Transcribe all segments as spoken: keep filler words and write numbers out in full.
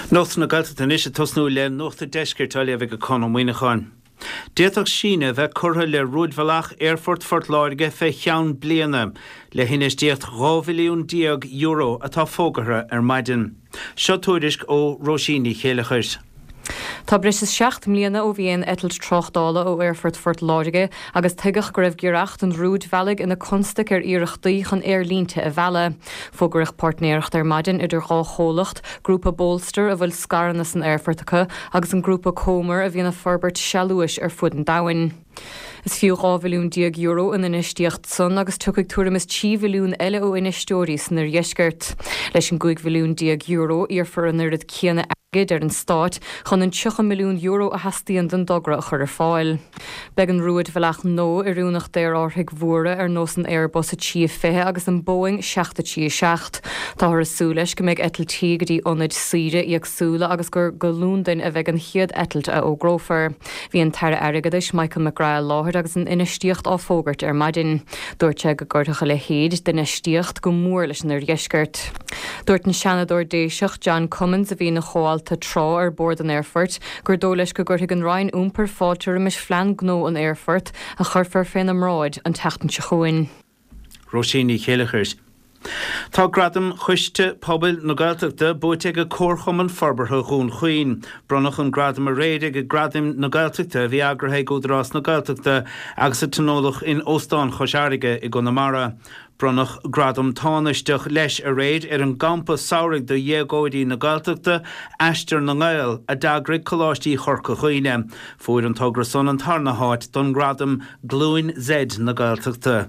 Nocht na galta is a tosnú le nocht a deisgirtáile bheith go conmhaoine cháin. Déach sína bheith curtha le Rúdbhalach Airfort Fort Láirge fé cheann bliana le hinis díocht dhá mhilliún diag euro atá fógartha ar maidin. Seo túidisc ó Róisíní Chéalachais. Tá bris is seacht mlíana ó bhíon etalt trochdála ó Airfort Fort Láirge agus tuigech go raibh guracht an Rúdbhalig ina constac ar iarachtaí chun airlínte a bheala. Fógarach partnéireacht ar maidin idir gá cholacht, grúpa Bolster a bhfuil scarannas an Airfortacha agus an grúpa Comer a bhíonna Forbert Shalúis ar fud an dahain. Is fiú dhá mhilliún diag euro in inistíocht son agus tuigh túram is tí mhilliún eile ó inistóirí san ar dheisgurt. Leis an gúig mhilliún diag euro ar for an nuirid cíanna agad ar an Stát chun an tucha milliún euro a hastíon den dogra a chur ar fáil. Beg an Rúdbhalach nó i rúnach déir áthaigh mhuara ar nós an Airbus a tí fithe agus an Boeing seachta tí seacht. Tá thar asú leis go méid etaltí go dtí ionid saoire ag súla agus gur go lúndain a bheith an chiad etalt a ó grófar. Bhí an teire airgadis Michael McGrath láthir agus an inistíocht á fógart ar maidin. Dúirte go gortacha le héad den inistíocht go mór leis an ar dheisgurt. Dúirt an seanadóir déiseach John Cummins a bhí na cháilta trá ar bord an Airfort, gur dó leis go gortaigh an Ryan úmpar fáilte a mis flean gnó an Airfort a churfar féin am ráid an teachtan se chuin. Róisíní Chéalachais. Tá gradam chuiste pobail na Gaeltachta buite go córchum an forbartha gún chuoin. Bronnach an gradam a réide go gradim na Gaeltachta bhí agrathe go drás na Gaeltachta agus a tonólach in Óstán Choisarige i Gunamara. Bronnach gradam tánaisteach leis a réid ar an gampa saoraigh do dhégóidí na Gaeltachta eistir na Gael a dagraigh coláistí chorca chuoine. Fuair an togra son an tarnaháit don gradam glúin Z na Gaeltachta.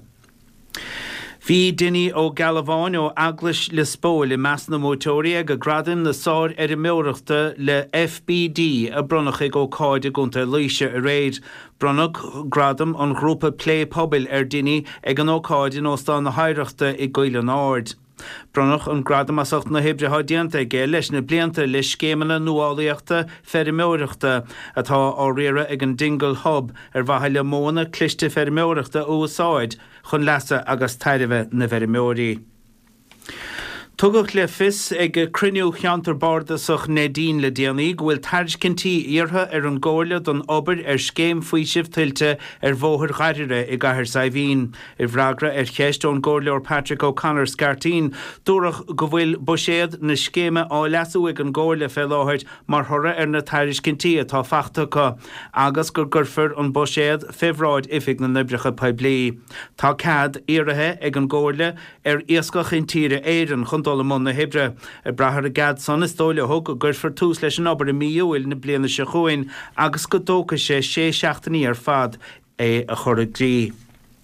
Bhí duine ó Galabháin ó Aglas le spóil i meas na mótóirí ag a gradam na sáir ar i méireachta le F B D a bronnach ag ó cáide gunta luise a réid. Bronnach gradam an grúpa Play Pobil ar duine ag an ócáide nó stán na haireachta i Gaoile Nord. Bronnach an gradam asacht na hebre hadianta ige leis na blianta le scéimena nuálaíochta ferimóireachta atá á riire ag an Dingle Hub ar bhaithe le móna cliste ferimóireachta úsáid chun leasa agus tairibh na ferimóirí. Tugach le fis ag criniú cheantar bardasach Nadine le déanaí go bhfuil taircintí iartha ar an ggóirle don obair ar scéim faoi sibh tuilte ar bmhóthar gaiire i gcathair Saibhín. I bhreagra ar cheist ón ggóirleor Patrick O'Connor Scartín, dúrach go bhfuil buséad na scéime á leasú ag an ggóirle fé láthairt mar thora ar na taircintí atá feachtacha agus gur gurfar an buséad fibhráid ifig na nibrecha poiblí. Tá cad iartha ag an ggóirle ar iascach in tíre éireann chun dul am na hebre a brahar a gad son is dóile hog a gur for tús leis an obair a míúil na bliana se chuin agus go dócha sé sé seachtaí ar fad é a chur a drí.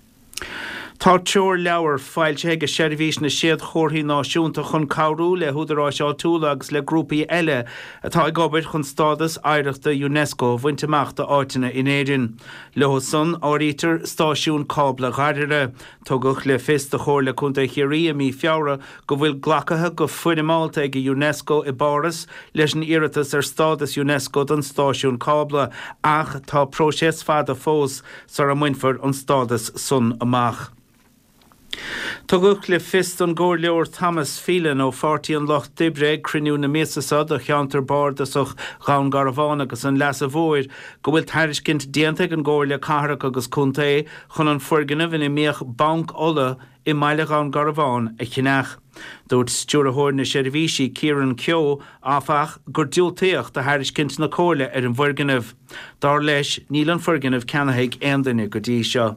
Tá teoir leabhar fáilte ag a seirbhís na siad chomharthaí náisiúnta chun cabhrú le húdarrás áitiúla agus le grúpaí eile atá ag obair chun stádas áireachta UNESCO bhainteachta áiteanna in éireann. Leo son áirítear stáisiún cábla gaiire, tugach le fis de chóir le chunta chiaí a mí feabhra go bhfuil glacathe go fuineáilta ag UNESCO i Báras leis an iiritas ar stádas UNESCO don stáisiún cábla ach tá próises fada fós sar a muinfar an stádas sun amach. Tugach le fist an ggóirleor Thomas Phelan ó Forty an Loch Dibre criniú na Míosasad a cheantar bardasach Gán Garabháin agus an leas a bhóir go bhfuil tairiscint déanta an ggóirle cathrach agus cunta chun an fuirginmh in i míoch banc ola i maiile Gán Garabháin a chinach. Dúirt stúrathóir na seirbhísí Kieran Keogh áfach gur diúltaíocht de tairiscint na cóirle ar an bhuirginmh. Dar leis níl an fuirginmh ceannaigh aondaine go dtí seo.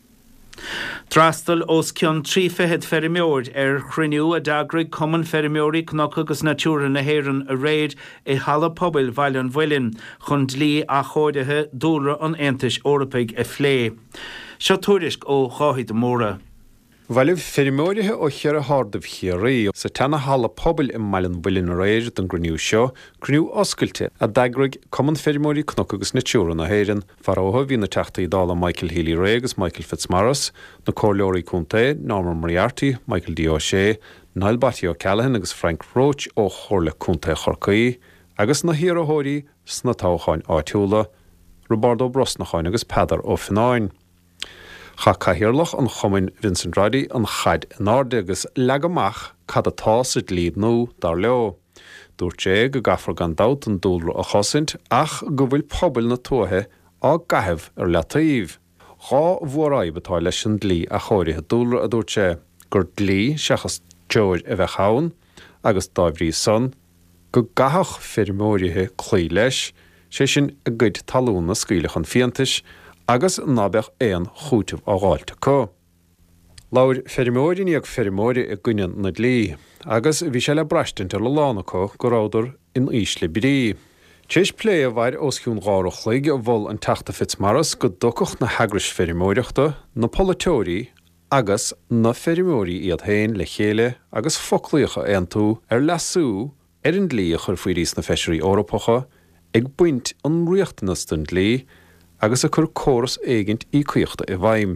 Drastal os cion trí fehead ferimóid ar chriniú a dagraigh cumann ferimóirí cnach agus natúra na héireann a réid i Hala Pobil bhaile an bhfuilinn chun dlí a chóideathe dúra an Aontais Eorpaigh a phlé. Seo túirisc ó Cháithí Móra. Bhailibh ferimóirithe ó chear a hárdamh chiaí sa tena Hala Pobil i mailen bhuilinn réir don grniú seo, grniú oscailte a dagraigh cumann ferimóirí cnach agus natúra na héireann farótha bhí na teachtaí dála Michael Healy Ray agus Michael Fitzmaurice, na cóirleoirí cúnta Norman Moriarty, Michael D. O'Shea, Niall Batty O'Callaghan agus Frank Roach ó chorla cúnta chorcaí, agus na hiarthóirí sna táchain áitiúla, Roberto Brosnacháin agus Peadar ó Fináin. Cha caithirlach an chumainn Vincent Roddy an chaid an arde agus legamach cad atá sa líad nó dar leo. dúirt sé go gafar gan dat an dúlra a chosint ach go bhfuil pobl na tuathe á gathebh ar letaíomh. Gá mhóráid betá leis an dlí a choirithe dúlra a dúirt sé gur dlí seachas George a bheith chaun agus dáibhrí son go gathach firmóirithe chlí leis sé sin a gcuid talún na scaoilech an fiantais agus nábeh éon chútah á gáilte có. Lair ferimóirí ag ferimóiri a gcuinean na dlí, agus bhí sé le breistintar le lánachó go ráidir in ísle brí. Téis plé a bhaid osciún gára chluig a bhil an teachta Fitzmaras go docach na hagris ferimóireachta, na polatóirí agus na ferimóirí iad hain le chéile agus foclaíocha éan tú ar lasú ar an dlí a chur faoi rís na feisirí Eorpacha ag buint an riochtanas den dlí agus a chur córas éigint í cuiochta i bhaim.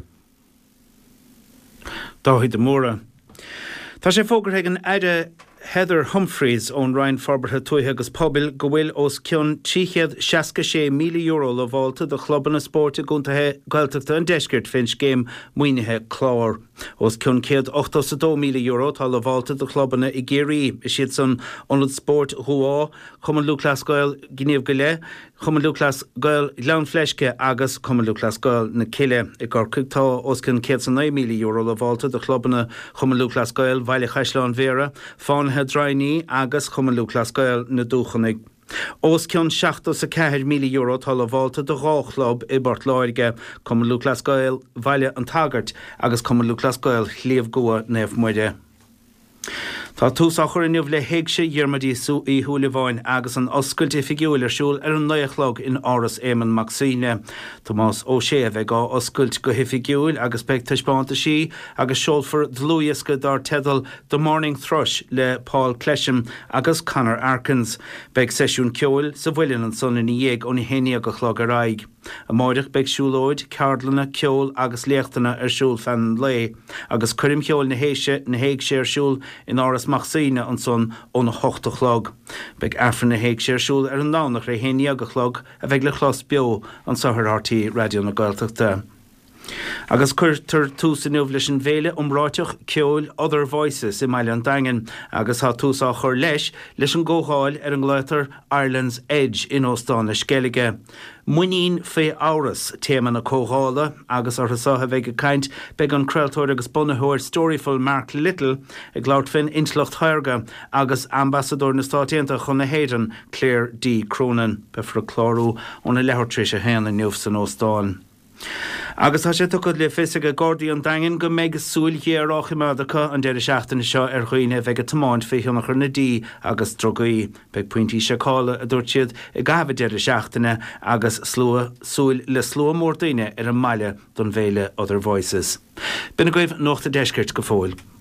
Dáhí de móra. Tá sé fógur ag an aide Heather Humphreys ón Ryan Forbartha tuaithe agus pobil go bhfuil os cion tríchéad seasca sé míle euro le bháilta do chlubban na spórte gúntathe gailteachta an deisgirt fin céim muoinethe chlár. Os cion céad ochtas dó míle euro tá le bháilta do chlubbanna i géirí is siad san onad spórt thuá chuman luchlas gail gníomh go le, chuman luchlas gail lean fleisce agus chuman luchlas gail na ciile i ggur cugtá os cion céad san nine míle euro le bháilta do chlubbanna chuman luchlas gail bhaile chaisleán Vera fáin Hedraini agus chuman luchlas gail na dúchanig. Os cion seachtas a ceithir míle euro tá le bháilta do ghálchlub i Bort Láirge chuman luchlas gail bhaile an tagart agus chuman luchlas gail chléamh gua nefh muide. Tá túsachar inniuh le héigse dhearmadí sú í thuúlaháin agus an oscailte figiúil arsúil ar an nuachlog in áras éman Maxine. Tomás ó sé a bheith gá oscailt go hifigiúil agus beag taispáanta sí agus seolfar dlúiasca dar tedal The Morning Thrush le Paul Clesham agus Conor Arkins. Beag seisiún ceúil sa bhfuilin an son in dhéag ó na héine go chlog ar aig. A máideach beag siúlóid, ceardlanna, ceol agus léachtainna ar siúl fan lé, agus cuirim ceol na héise na héig sé ar siúl in áras Maxine an son ó na hochta chlog. Beag afran na héig sé ar siúl ar an nánach ré héine aga chlog a bheith le chlas bio an Sahar R T radio na Gaeltachta. Agus chuirtar tús in leis an bhéile umráiteach ceol Other Voices i Maiile an Daingean agus há túsá chur leis leis an ggócháil ar an gláitar Ireland's Edge in Óstán na Skellige. Muín fé áras téama na cóhála agus orthasátha bheith go caint beag an creaaltóir agus bunathúir Storyful Mark Little ag láirt fin intlacht Thairge agus ambassador na Stáitianta chun na héireann Claire D. Cronin be fra chlárú ón na lehartréise héan na Nuamh san Óstán. Agus tá sé tucad le fisaigh a Gordaí an Daingean go méid súil chéarách i Madacha an deireadh seachtainna seo ar chuoine bheith go tamáint féithionach ar na dí agus drogaí beag pointí seacála a dúirt siad i gabhadh deireadh seachtainna agus slua súil le slua mór daoine ar an maiile don bhéile Other Voices. Bina goibh nóchta deisgirt go fóil.